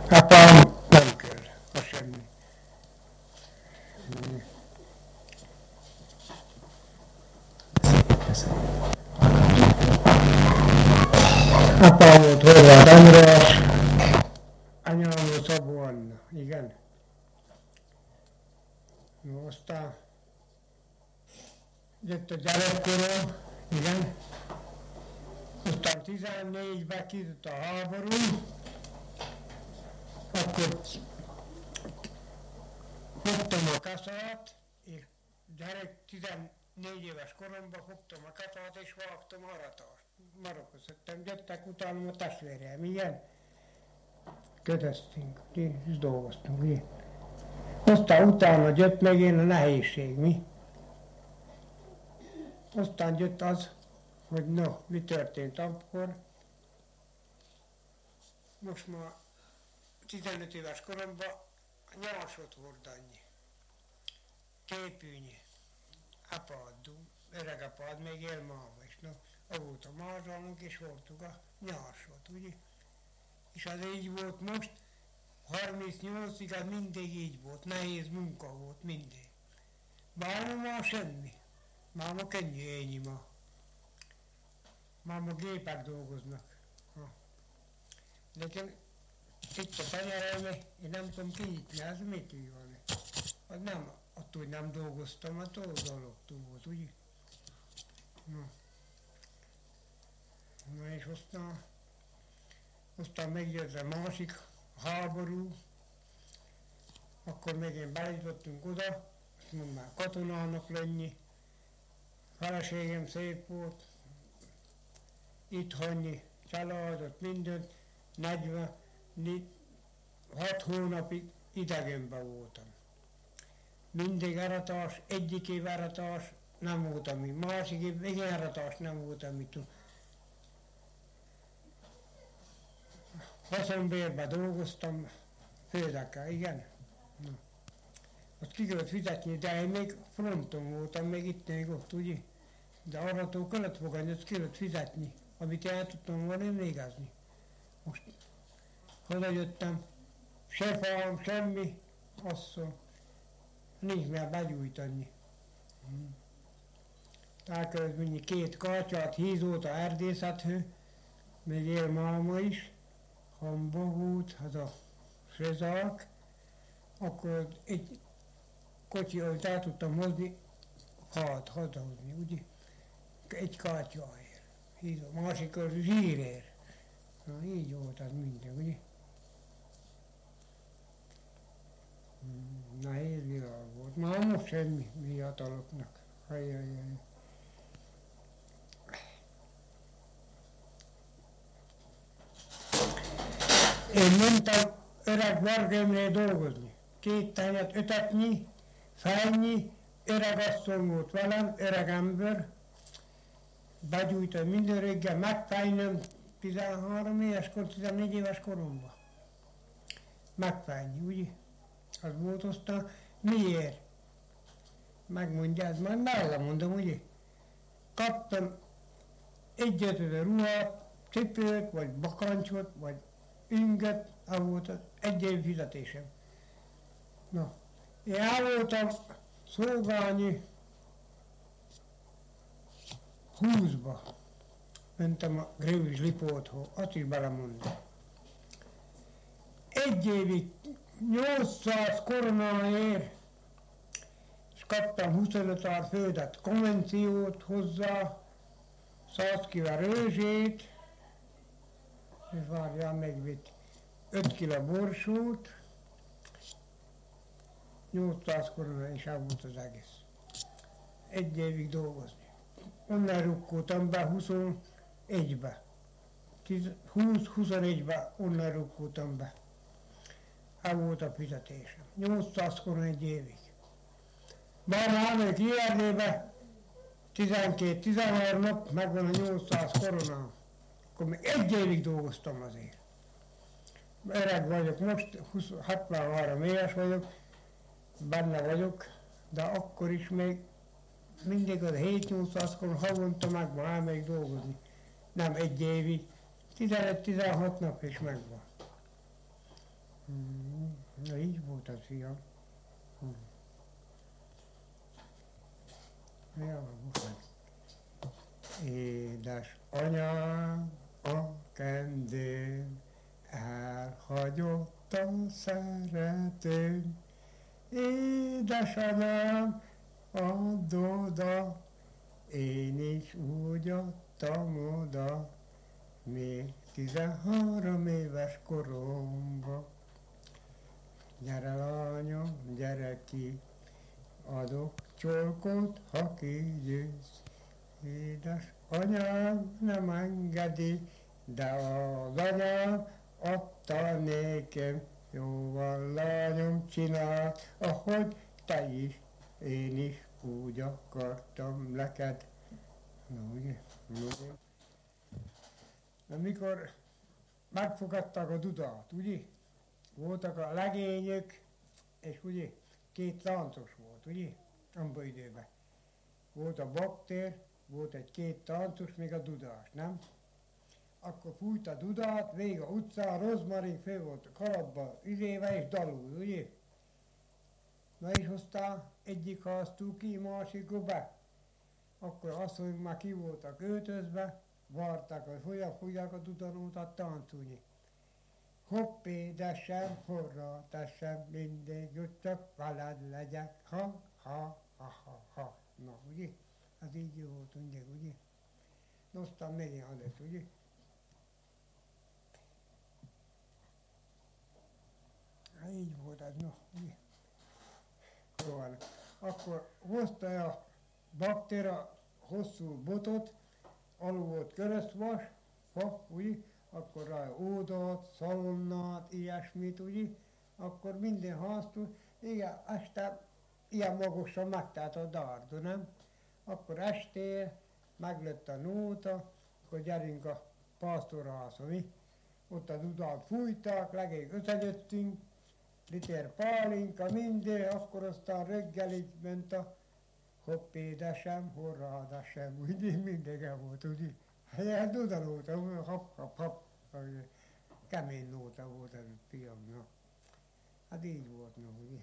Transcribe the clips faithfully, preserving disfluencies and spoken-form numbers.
Apám nem kell, az semmi. Apám volt Horváth András, anyám volt Szabó Anna, igen. No, aztán jött a gyerekkorom, igen. Aztán tizennégyben kijött a háború, akkor fogtam a kaszát, és gyerek tizennégy éves koromban fogtam a kaszát, és vágtam a ratást. Marokba szedtem, jöttek utána a testvérem, igen. Kötöztünk, és dolgoztunk, igen. Aztán utána jött meg én a nehézség, mi? Aztán jött az, hogy no, mi történt akkor. Most már tizenöt éves koromban nyalsot volt annyi. Képűnyi. Apád, öreg apád még él máma is. No, volt a mázsalunk és voltuk a nyalsot, ugye? És az így volt most, harmincnyolcig az mindig így volt, nehéz munka volt mindig. Máma már semmi. Máma könnyű ényi ma. Máma gépek dolgoznak. Ha. Nekem itt a tenyerelme, én nem tudom kinyitni, az mit van. Az nem, attól, hogy nem dolgoztam, attól dologtól volt, ugye? Na. Na és aztán, aztán megjött a másik háború, akkor még én belejutottunk oda, azt mondom már katonának lenni, feleségem szép volt, itthoni családot, mindent, negyvenhat hónapig idegenben voltam. Mindig aratás, egyik év aratás nem voltam itt, másik év igen aratás nem voltam itt. Haszonbérben dolgoztam, földekkel, igen. Na. Azt ki kellett fizetni, de én még fronton voltam, még itt még ott, ugye? De arató kellett fogadni, azt kellett fizetni, amit el tudtam volna végezni. Most hazajöttem, se fám, semmi, asszony, nincs mer begyújtani. Hmm. El kellett vinni két kátyát, hízót a erdészethő, még él máma is, Hambogút, az a Sezák, akkor egy kocsi, amit el tudtam hozni, hát, hazahozni, ugye? Egy kátyáért, hízó, másik az zsírért. Na, így volt az minden, ugye? Hmm, nehéz világ volt. Már most semmi fiataloknak. Ajajaj. Én mentem öreg Varga dolgozni. Két tenyet ötetni, fejnyi, öreg asszony volt velem, öreg ember. Begyújtam minden reggel, megfejnem tizenhárom éves kor, tizennégy éves koromban. Megfejni, ugye? Az volt aztán, miért? Megmondjád, majd mellem mondom, ugye? Kaptam egyetlen ruhát, cipőt, vagy bakancsot, vagy inget, az volt az egy év fizetésem. Na, én el voltam szolgálni húszba. Mentem a Grévis Lipóthoz, azt is belemondom. Egy évig nyolcszáz koronáért, és kaptam huszonöt ár földet, konvenciót hozzá, száz kiló rőzsét, és várjál, megvitt öt kiló borsót, nyolcszáz korona, és el volt az egész. Egy évig dolgozni. Onnan rukkoltam be huszonegybe. húsz-huszonegybe onnan rukkoltam be. El volt a fizetésem. nyolcszáz korona egy évig. Bár elmegyek Ijerdébe, tizenkét-tizenhárom nap, megvan a nyolcszáz korona. Akkor még egy évig dolgoztam azért. Öreg vagyok most, hatvanhárom éves vagyok, benne vagyok, de akkor is még mindig az hét-nyolcszáz korona havonta megvan, elmegyek dolgozni. Nem egy évig, tizenöt-tizenhat nap is megvan. Mm, na így volt az, fiam. Mm. Ja, most édes anyám, a kendőm, elhagyott a szeretőm. Édesanyám, add oda, én is úgy adtam oda, még tizenhárom éves koromba. Gyere lányom, gyere ki, adok csolkot, ha kigyőz. Édes anyám nem engedi, de az anyám adta nékem. Jó van, lányom, csináld, ahogy te is, én is úgy akartam neked. Na ugye? Na, ugye? Na mikor megfogadtak a Dudát, ugye? Voltak a legények, és ugye két táncos volt, ugye? Abban időben. Volt a baktér, volt egy két táncos, még a Dudás, nem? Akkor fújt a Dudát, végig a utcán, Rozmarin fő volt a kalapba, izéve és dalul, ugye? Na és aztán egyik háztól ki, másikba be. Akkor azt, hogy már ki voltak öltözve, várták, hogy hogyan fújják a Dudanótat táncolni. Hoppé, desem, horra, tesem, mindig ott csak veled legyek, ha, ha, ha, ha, ha. Na, ugye? Az így volt mindig, ugye? No, aztán megint adott, ugye? Hát így volt az, no, ugye? Jó van. Akkor hozta a baktér a hosszú botot, alul volt keresztvas, ha, ugye? Akkor rá ódot, szalonnát, ilyesmit, ugye? Akkor minden háztól, igen, este ilyen magasan megtelt a dárda, nem? Akkor estél, meglett a nóta, akkor gyerünk a pásztorházba, mi? Ott a Dudát fújták, legény összegyöttünk, liter pálinka, minden, akkor aztán reggelig ment a hoppédesem, horrádesem, ugye mindegen volt, ugye? Hát Duda nóta, hap, hap, hap, kemény nóta volt ez a fiamnak. Hát így volt, no, ugye?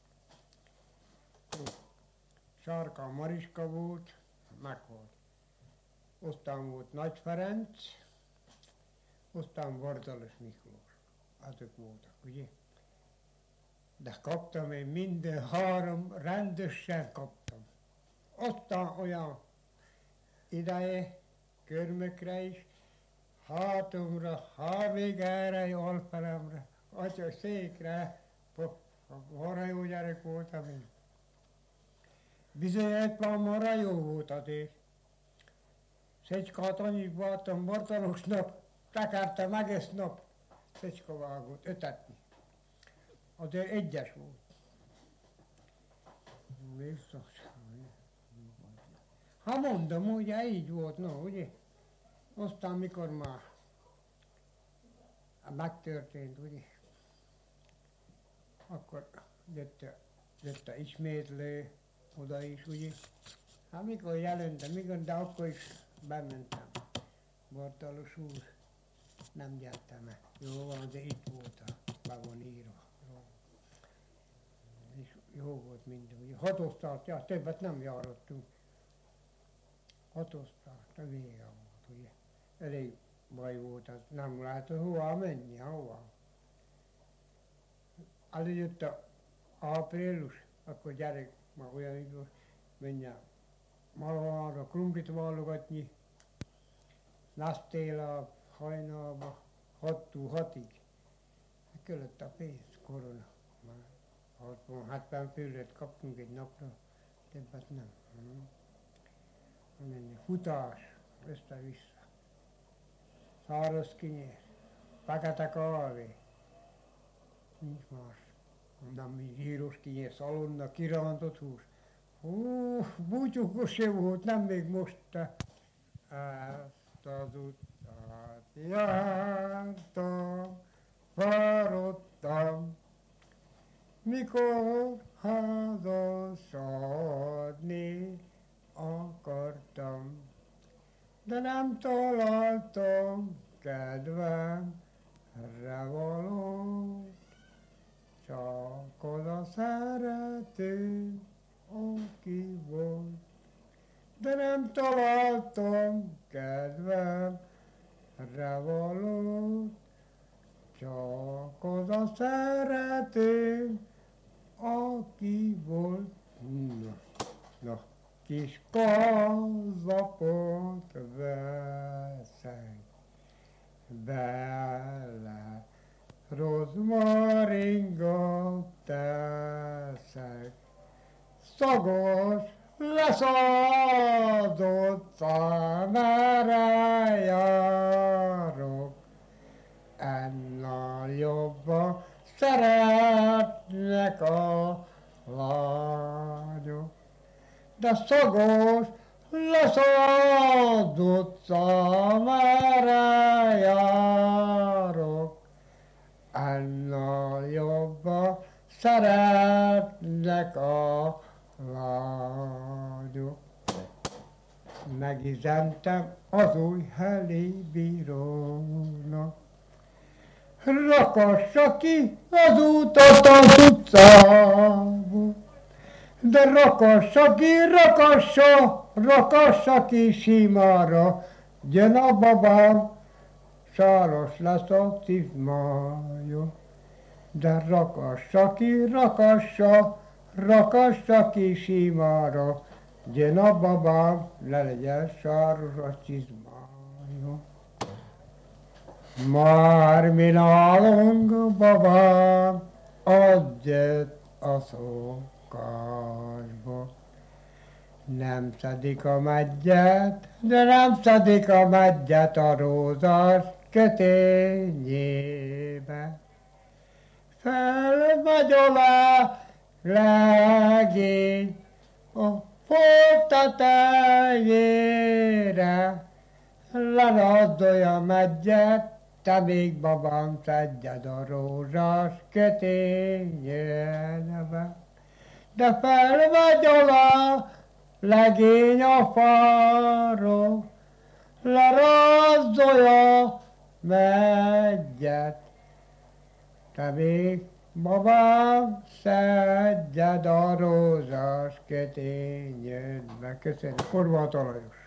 Sarka Mariska volt, meghalt. Aztán volt Nagy Ferenc, aztán Vardalos Miklós. Azok voltak, ugye? De kaptam én minden három, rendesen kaptam. Aztán olyan ideje, körmökre is, hátomra, hávégere, alfelemre, atya székre, marha jó gyerek voltam én. Bizony egy pár marha jó volt azért. Szecskát annyit vártam Bartalosnak, tekertem egész nap szecskavágót ötetni. Azért egyes volt. Vissza. Ha mondom, ugye így volt, no, ugye? Aztán mikor már megtörtént, ugye? Akkor jött a, jött a ismétlő oda is, ugye? Hát mikor jelentem, mikor, de akkor is bementem. Bartalos úr, nem gyertem el. Jó van, de itt volt a, be van írva. Jó. És jó volt minden, ugye? Hat osztályt, ja, többet nem járottunk. Hat osztályt, a vége volt, ugye? Elég baj volt, az nem látta hova menni, hova. Előjött a április, akkor gyerek, már olyan idő, menjen Malvára krumplit válogatni, Nasztéla, hajnalba, hattól hatig. Kellett a pénz, korona. Már hatvan-hetven főlet kaptunk egy napra, többet nem. Hmm. Futás, össze-vissza. Száraz kinyér, fekete kávé, nincs más. Nem zsíros kinyér, szalonna, kirántott hús. Hú, búcsúkos se volt, nem még most. Ezt az utát jártam, fáradtam, mikor hazaszaladni akartam. De nem találtam kedvemre valót, nem találtam kedvemre valót, csak az a szerető, aki volt. Na, na, kis kazapot veszek bele, rozmaringot teszek, szagos lesz adott számára járok, ennál jobban szeretnek a lányok. De szagos lesz adott számára járok, ennál jobban szeretnek a lányok. Megüzentem az új helybírónak, rakassa ki az utat az utcából, de rakassa ki, rakassa, rakassa ki simára, gyön a babám, sáros lesz a cizmája. De rakassa ki, rakassa, rakassa ki simára, gyön a babám, ne legyen sáros a cizmája. Már mi nálunk, babám, adjét a szokásba. Nem szedik a meggyet, de nem szedik a meggyet a rózás kötényébe. Felmegy alá legény a fort tetejére, lerazdolja a meggyet, te még babám szedjed a rózsás kötényébe. De felmegy alá legény a fáról, lerazdolja meggyet, te még babám szedjed a rózsás kötényedbe. Köszönjük, Horváth Alajos.